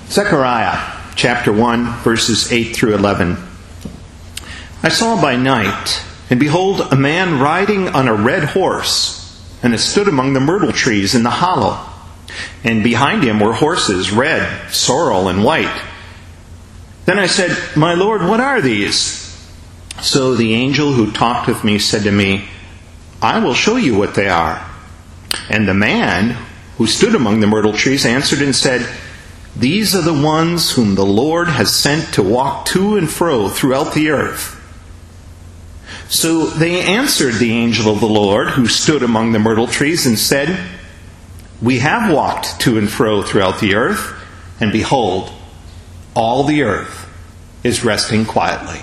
Zechariah chapter 1, verses 8 through 11. I saw by night, and behold, a man riding on a red horse, and it stood among the myrtle trees in the hollow. And behind him were horses, red, sorrel, and white. Then I said, My Lord, what are these? So the angel who talked with me said to me, I will show you what they are. And the man who stood among the myrtle trees answered and said, These are the ones whom the Lord has sent to walk to and fro throughout the earth. So they answered the angel of the Lord who stood among the myrtle trees and said, We have walked to and fro throughout the earth, and behold, all the earth is resting quietly.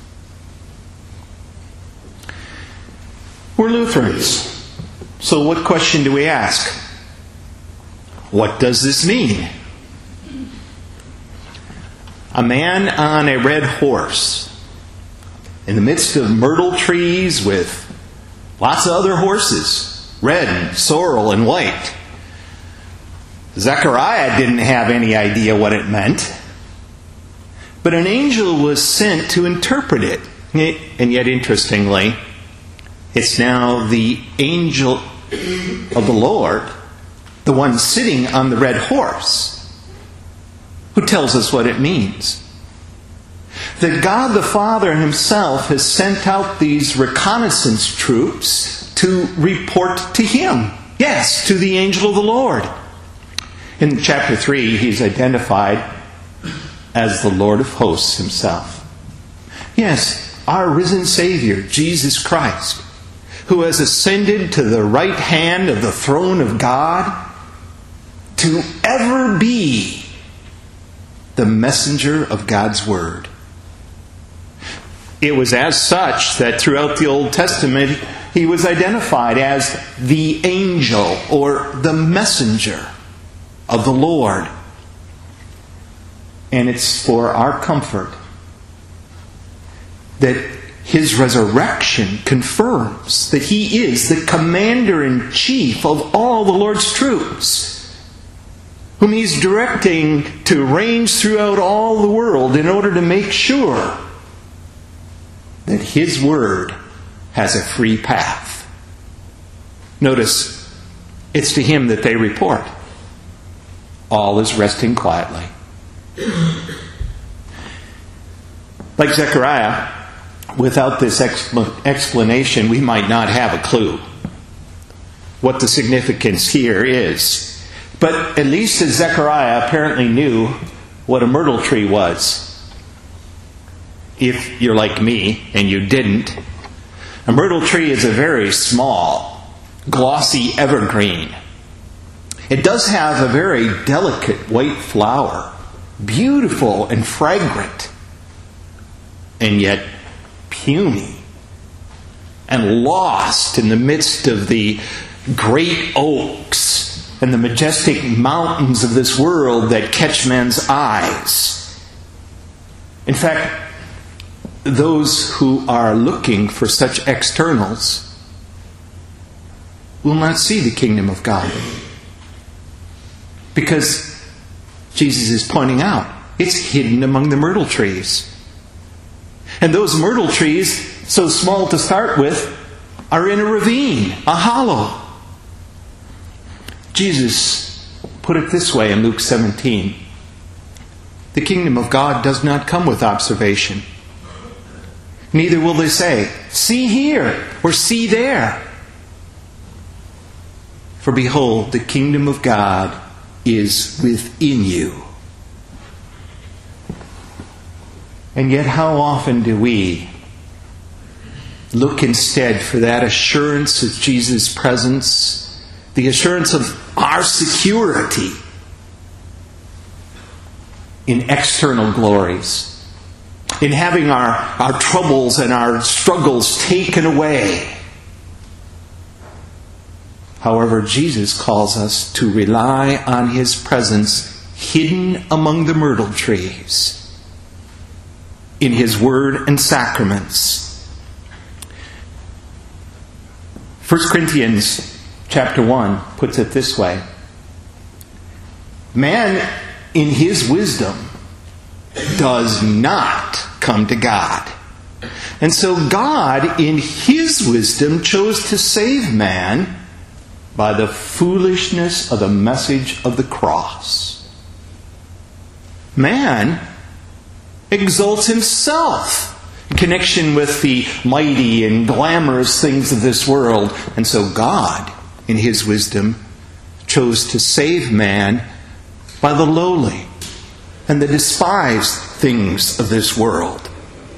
We're Lutherans. So what question do we ask? What does this mean? A man on a red horse in the midst of myrtle trees with lots of other horses, red and sorrel and white. Zechariah didn't have any idea what it meant, but an angel was sent to interpret it. And yet, interestingly, it's now the angel of the Lord, the one sitting on the red horse, who tells us what it means. That God the Father himself has sent out these reconnaissance troops to report to him. Yes, to the angel of the Lord. In chapter 3, he's identified as the Lord of hosts himself. Yes, our risen Savior, Jesus Christ, who has ascended to the right hand of the throne of God to ever be the messenger of God's Word. It was as such that throughout the Old Testament he was identified as the angel or the messenger of the Lord. And it's for our comfort that his resurrection confirms that he is the commander-in-chief of all the Lord's troops, whom he's directing to range throughout all the world in order to make sure that his word has a free path. Notice, it's to him that they report. All is resting quietly. Like Zechariah, without this explanation, we might not have a clue what the significance here is. But at least as Zechariah apparently knew what a myrtle tree was. If you're like me and you didn't, a myrtle tree is a very small, glossy evergreen. It does have a very delicate white flower, beautiful and fragrant, and yet puny and lost in the midst of the great oaks and the majestic mountains of this world that catch men's eyes. In fact, those who are looking for such externals will not see the kingdom of God. Because Jesus is pointing out, it's hidden among the myrtle trees. And those myrtle trees, so small to start with, are in a ravine, a hollow. Jesus put it this way in Luke 17. The kingdom of God does not come with observation. Neither will they say, see here, or see there. For behold, the kingdom of God is within you. And yet how often do we look instead for that assurance of Jesus' presence, the assurance of our security in external glories, in having our troubles and our struggles taken away. However, Jesus calls us to rely on his presence hidden among the myrtle trees, in his word and sacraments. 1 Corinthians chapter 1 puts it this way. Man in his wisdom, does not come to God. And so God, in his wisdom, chose to save man by the foolishness of the message of the cross. Man exalts himself in connection with the mighty and glamorous things of this world. And so God, in his wisdom, chose to save man by the lowly and the despised things of this world.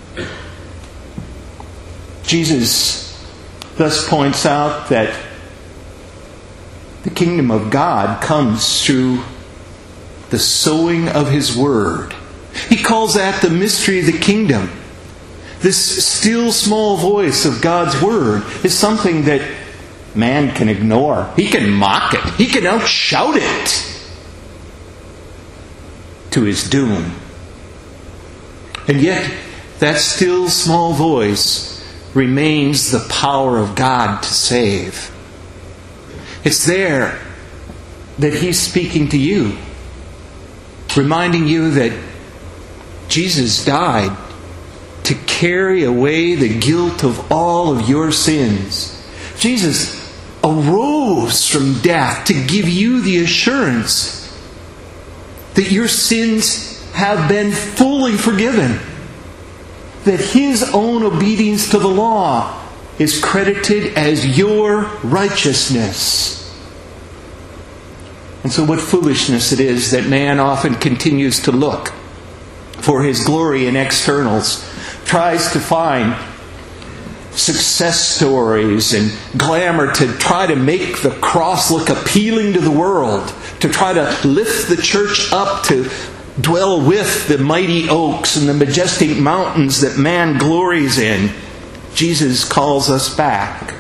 Jesus thus points out that the kingdom of God comes through the sowing of his word. He calls that the mystery of the kingdom. This still small voice of God's word is something that man can ignore. He can mock it. He can outshout it to his doom. And yet, that still small voice remains the power of God to save. It's there that he's speaking to you, reminding you that Jesus died to carry away the guilt of all of your sins. Jesus arose from death to give you the assurance that your sins have been fully forgiven, that his own obedience to the law is credited as your righteousness. And so what foolishness it is that man often continues to look for his glory in externals, tries to find success stories and glamour to try to make the cross look appealing to the world, to try to lift the church up to dwell with the mighty oaks and the majestic mountains that man glories in. Jesus calls us back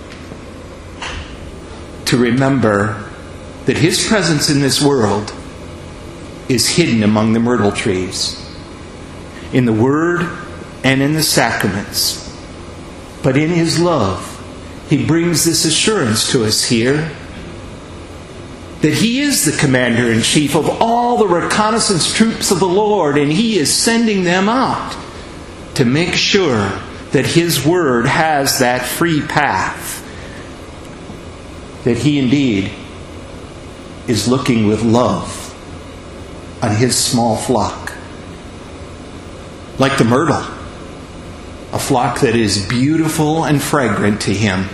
to remember that his presence in this world is hidden among the myrtle trees, in the Word and in the sacraments. But in his love, he brings this assurance to us here that he is the commander-in-chief of all the reconnaissance troops of the Lord, and he is sending them out to make sure that his word has that free path, that he indeed is looking with love on his small flock. Like the myrtle, a flock that is beautiful and fragrant to him.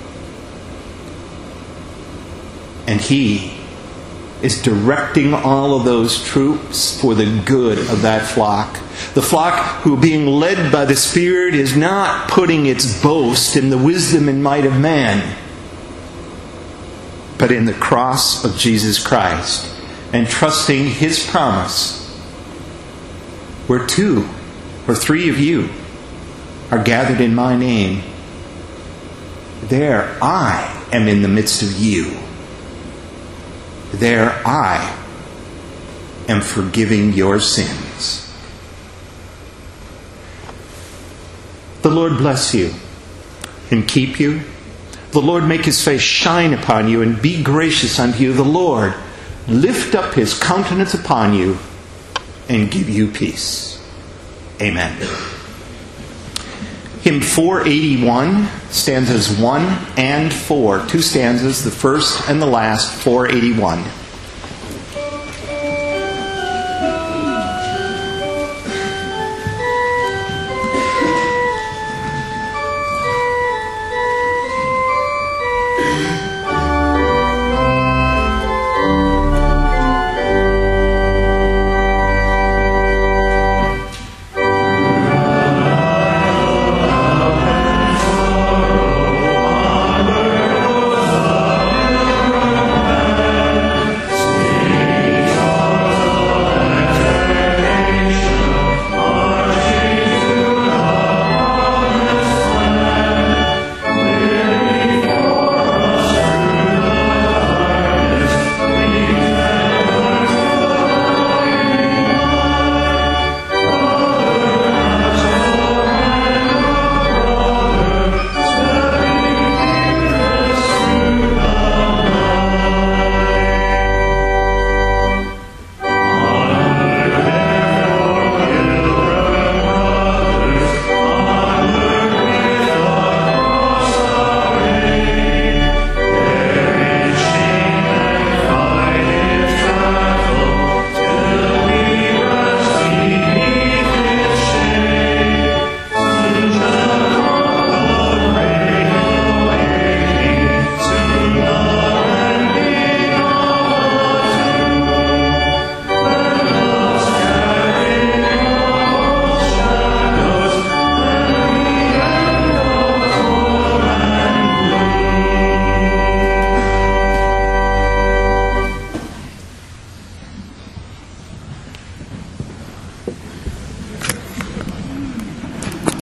And he is directing all of those troops for the good of that flock. The flock who, being led by the Spirit, is not putting its boast in the wisdom and might of man, but in the cross of Jesus Christ, and trusting his promise. Where 2 or 3 of you are gathered in my name, there I am in the midst of you. There I am forgiving your sins. The Lord bless you and keep you. The Lord make his face shine upon you and be gracious unto you. The Lord lift up his countenance upon you and give you peace. Amen. Hymn 481, stanzas 1 and 4. 2 stanzas, the first and the last, 481.